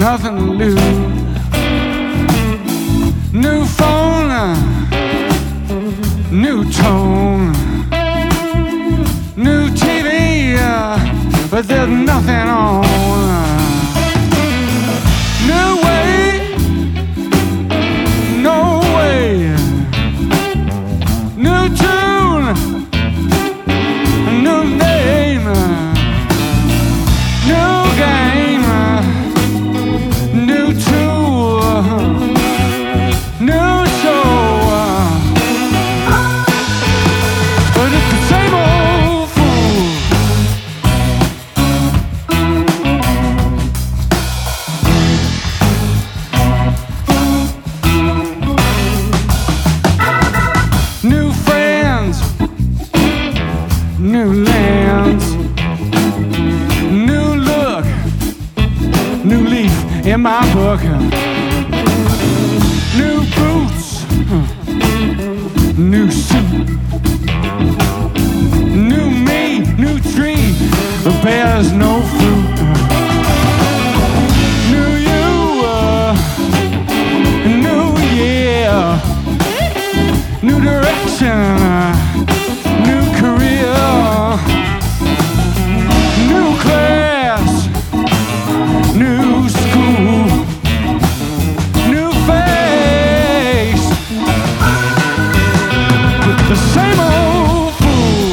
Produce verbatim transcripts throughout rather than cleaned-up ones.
nothing to lose. New phone, new tone, new T V, uh, but there's nothing on. New way, no way. New tune, new name, new game, new tool, new show. But it's the same old fool. New friends, new lands, new look, new leaf in my book. New boots, new suit, new me, new tree, but bears no fruit. New you, uh, new year, new direction, uh, new career, new class, new school, new face, the same old fool.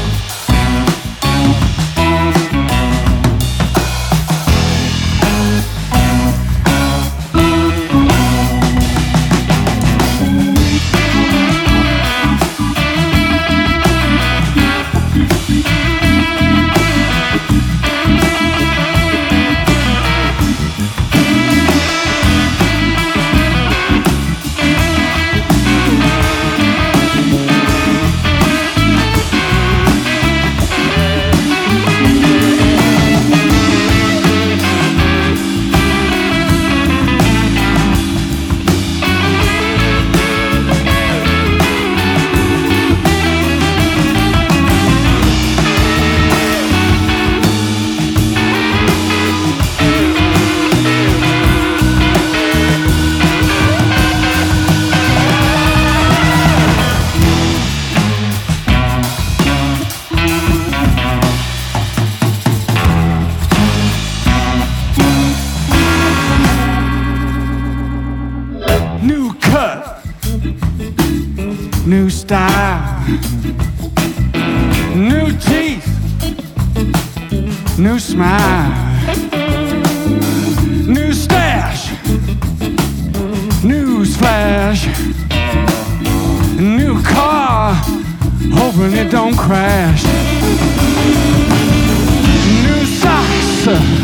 New cut, new style, new teeth, new smile, new stash, news flash, new car, hoping it don't crash, new socks.